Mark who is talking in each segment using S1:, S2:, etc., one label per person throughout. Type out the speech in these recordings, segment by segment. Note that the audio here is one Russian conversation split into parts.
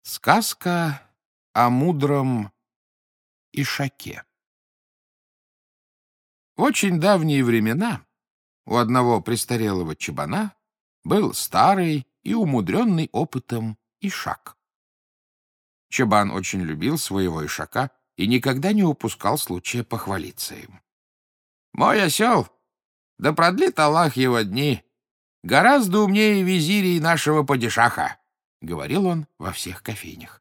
S1: Сказка о мудром ишаке. В очень давние времена у одного престарелого чабана был старый и умудренный опытом ишак. Чабан очень любил своего ишака и никогда не упускал случая похвалиться им. «Мой осел, да продлит Аллах его дни, гораздо умнее визирей нашего падишаха», — говорил он во всех кофейнях.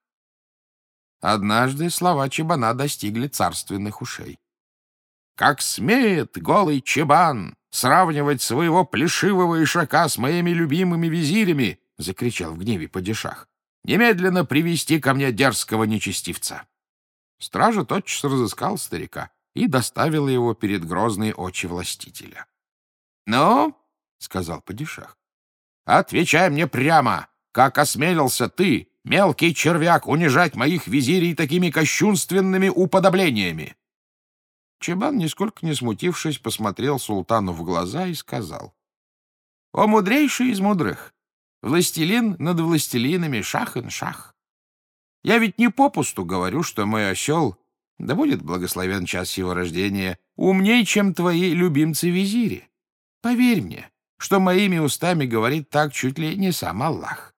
S1: Однажды слова чабана достигли царственных ушей. «Как смеет голый чабан сравнивать своего плешивого ишака с моими любимыми визирями!» — закричал в гневе падишах. «Немедленно привести ко мне дерзкого нечестивца!» Стража тотчас разыскал старика и доставила его перед грозные очи властителя. «Ну, — сказал падишах, — отвечай мне прямо, как осмелился ты, мелкий червяк, унижать моих визирей такими кощунственными уподоблениями!» Чабан, нисколько не смутившись, посмотрел султану в глаза и сказал: «О мудрейший из мудрых, властелин над властелинами, шах-ин-шах! Я ведь не попусту говорю, что мой осел, да будет благословен час его рождения, умней, чем твои любимцы-визири. Поверь мне, что моими устами говорит так чуть ли не сам Аллах.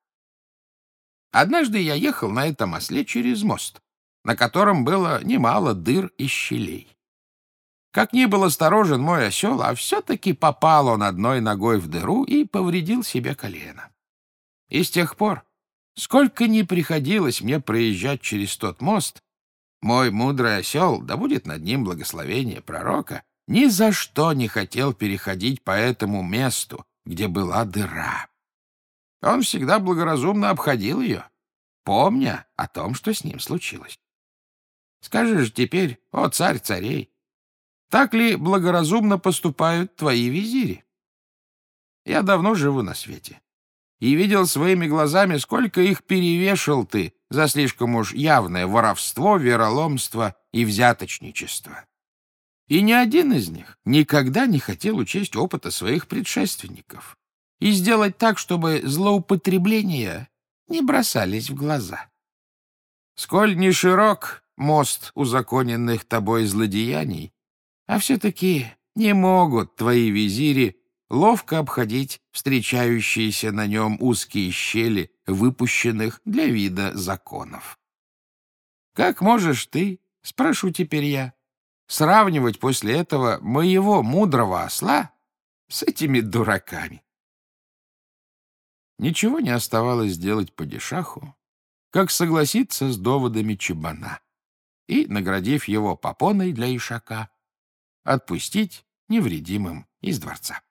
S1: Однажды я ехал на этом осле через мост, на котором было немало дыр и щелей. Как ни был осторожен мой осел, а все-таки попал он одной ногой в дыру и повредил себе колено. И с тех пор, сколько ни приходилось мне проезжать через тот мост, мой мудрый осел, да будет над ним благословение пророка, ни за что не хотел переходить по этому месту, где была дыра. Он всегда благоразумно обходил ее, помня о том, что с ним случилось. Скажи же теперь, о царь царей, так ли благоразумно поступают твои визири? Я давно живу на свете и видел своими глазами, сколько их перевешал ты за слишком уж явное воровство, вероломство и взяточничество. И ни один из них никогда не хотел учесть опыта своих предшественников и сделать так, чтобы злоупотребления не бросались в глаза. Сколь ни широк мост узаконенных тобой злодеяний, а все-таки не могут твои визири ловко обходить встречающиеся на нем узкие щели, выпущенных для вида законов. Как можешь ты, спрошу теперь я, сравнивать после этого моего мудрого осла с этими дураками?» Ничего не оставалось делать падишаху, как согласиться с доводами чабана и, наградив его попоной для ишака, отпустить невредимым из дворца.